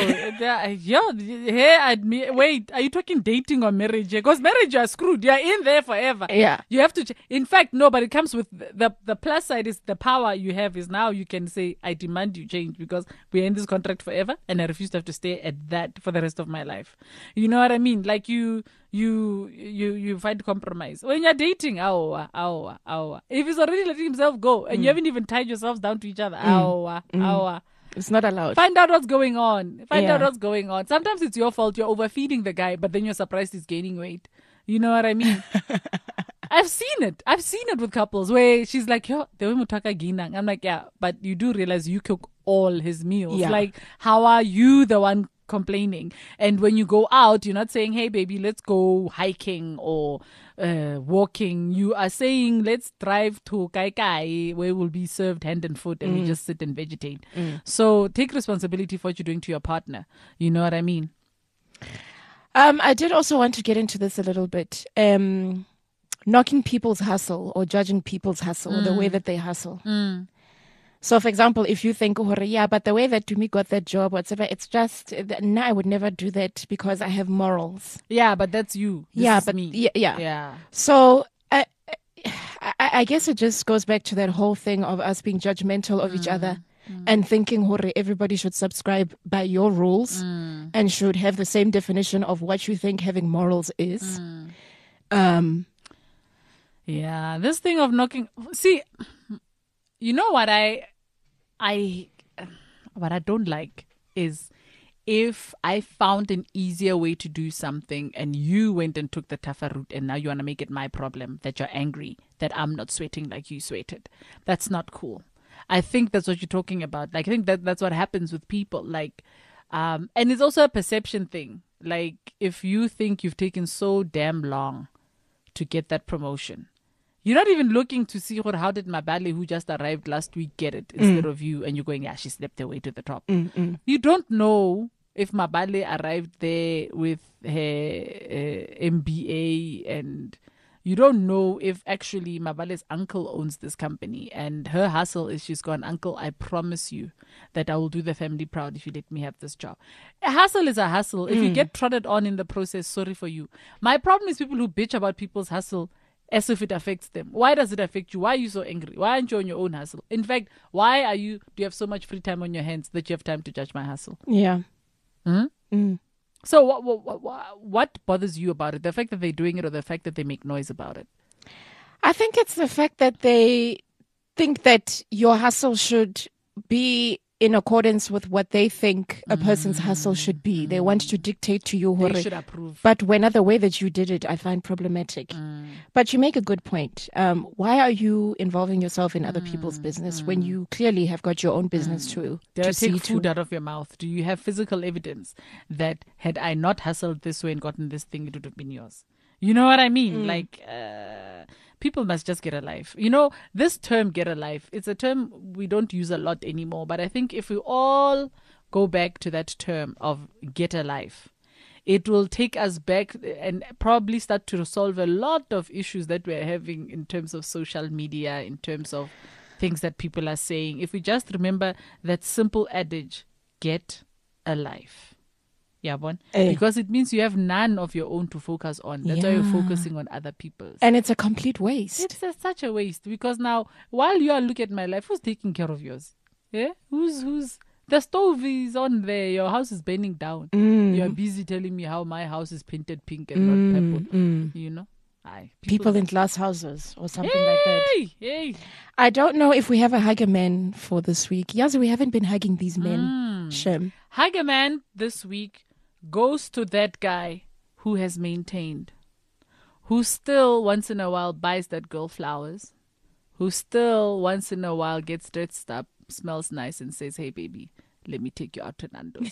Wait, are you talking dating or marriage? Because marriage, you're screwed. You're in there forever. Yeah. You have to. In fact, no, but it comes with the plus side is the power you have is now you can say, I demand you change because we're in this contract forever and I refuse to have to stay at that for the rest of my life. You know what I mean? Like you find compromise. When you're dating, if he's already letting himself go and you haven't even tied yourselves down to each other, It's not allowed. Find out what's going on. Yeah. Out what's going on. Sometimes it's your fault. You're overfeeding the guy, but then you're surprised he's gaining weight. You know what I mean? I've seen it with couples where she's like, yo, I'm like, yeah, but you do realize you cook all his meals. Yeah. Like, how are you the one complaining? And when you go out, you're not saying, hey, baby, let's go hiking or walking. You are saying, let's drive to Kai Kai where we'll be served hand and foot and we just sit and vegetate. So take responsibility for what you're doing to your partner. You know what I mean? I did also want to get into this a little bit. Knocking people's hustle or judging people's hustle, the way that they hustle. So, for example, if you think, but the way that Tumi got that job, whatever, it's just, no, I would never do that because I have morals. Yeah, but that's you. This Yeah, is but me. yeah. So, I guess it just goes back to that whole thing of us being judgmental of each other and thinking, everybody should subscribe by your rules and should have the same definition of what you think having morals is. Yeah, this thing of knocking. See, you know what what I don't like is if I found an easier way to do something and you went and took the tougher route and now you want to make it my problem that you're angry that I'm not sweating like you sweated. That's not cool. I think that's what you're talking about. Like, I think that's what happens with people. Like, and it's also a perception thing. Like, if you think you've taken so damn long to get that promotion, you're not even looking to see how did Mabale, who just arrived last week, get it instead of you, and you're going, yeah, she slept her way to the top. You don't know if Mabale arrived there with her MBA, and you don't know if actually Mabale's uncle owns this company, and her hustle is she's gone, uncle, I promise you that I will do the family proud if you let me have this job. A hustle is a hustle. If you get trodden on in the process, sorry for you. My problem is people who bitch about people's hustle as if it affects them. Why does it affect you? Why are you so angry? Why aren't you on your own hustle? In fact, do you have so much free time on your hands that you have time to judge my hustle? Yeah. So what bothers you about it? The fact that they're doing it or the fact that they make noise about it? I think it's the fact that they think that your hustle should be in accordance with what they think a person's hustle should be. They want to dictate to you. They should approve. But when the way that you did it, I find problematic. But you make a good point. Why are you involving yourself in other people's business when you clearly have got your own business to see take food to? out of your mouth? Do you have physical evidence that had I not hustled this way and gotten this thing, it would have been yours? You know what I mean? Like, people must just get a life. You know, this term, get a life, it's a term we don't use a lot anymore. But I think if we all go back to that term of get a life, it will take us back and probably start to solve a lot of issues that we're having in terms of social media, in terms of things that people are saying. If we just remember that simple adage, get a life. Yeah, because it means you have none of your own to focus on. That's why you're focusing on other people's. And it's a complete waste. It's such a waste, because now while you are looking at my life, who's taking care of yours? Yeah, who's the stove is on there, your house is burning down. You're busy telling me how my house is painted pink and not purple. You know, people in glass houses or something like that. Hey. I don't know if we have a hugger man for this week. Yazi, we haven't been hugging these men. Shem. Hugger man this week goes to that guy who has maintained, who still once in a while buys that girl flowers, who still once in a while gets dressed up, smells nice, and says, hey, baby, let me take you out to Nando's.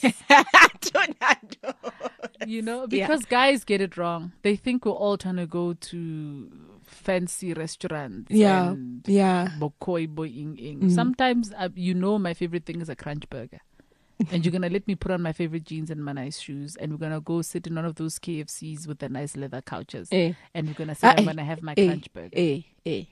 You know, because guys get it wrong. They think we're all trying to go to fancy restaurants. And bokoi boing. Sometimes, my favorite thing is a crunch burger. And you're going to let me put on my favorite jeans and my nice shoes. And we're going to go sit in one of those KFCs with the nice leather couches. And we're going to say, I'm going to have my crunch burger.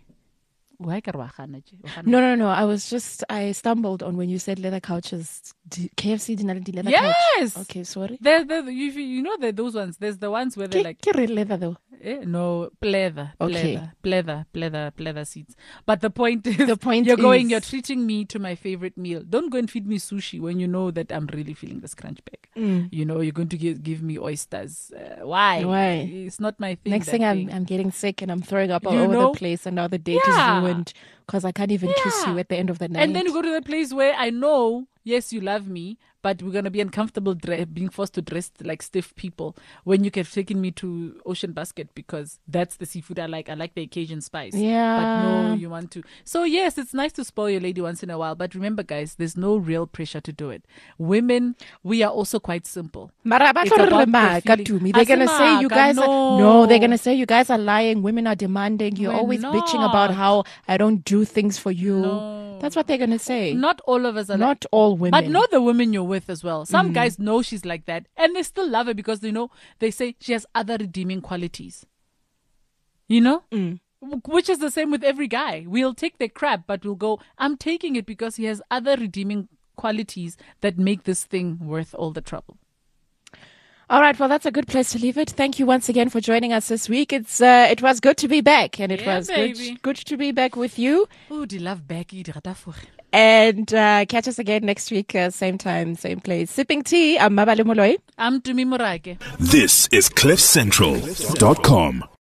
No. I stumbled on when you said leather couches. KFC did not leather couch. Yes. Okay, sorry. You know those ones. There's the ones where they're like. leather though. No, pleather. Okay. Pleather seats. But the point is, you're treating me to my favorite meal. Don't go and feed me sushi when you know that I'm really feeling this crunch bag. You know, you're going to give me oysters. Why? It's not my thing. Next thing I'm getting sick and I'm throwing up all over the place, and now the date is ruined because I can't even kiss you at the end of the night. And then you go to the place where I know, yes, you love me, but we're going to be uncomfortable being forced to dress like stiff people when you could have taken me to Ocean Basket because that's the seafood I like. I like the Cajun spice. Yeah. But no, you want to. So yes, it's nice to spoil your lady once in a while. But remember, guys, there's no real pressure to do it. Women, we are also quite simple. They're going to say you guys they're going to say you guys are lying. Women are demanding. You're always bitching about how I don't do things for you. No. That's what they're going to say. Not all of us are not all women. But know the women you're with as well. Some guys know she's like that and they still love her because they say she has other redeeming qualities. You know? Which is the same with every guy. We'll take the crap, but we'll go, I'm taking it because he has other redeeming qualities that make this thing worth all the trouble. All right, well, that's a good place to leave it. Thank you once again for joining us this week. It was good to be back, and it was good to be back with you. Oh, do you love back? And catch us again next week, same time, same place. Sipping tea. I'm Mabale Moloi. I'm Tumi Morake. This is CliffCentral.com.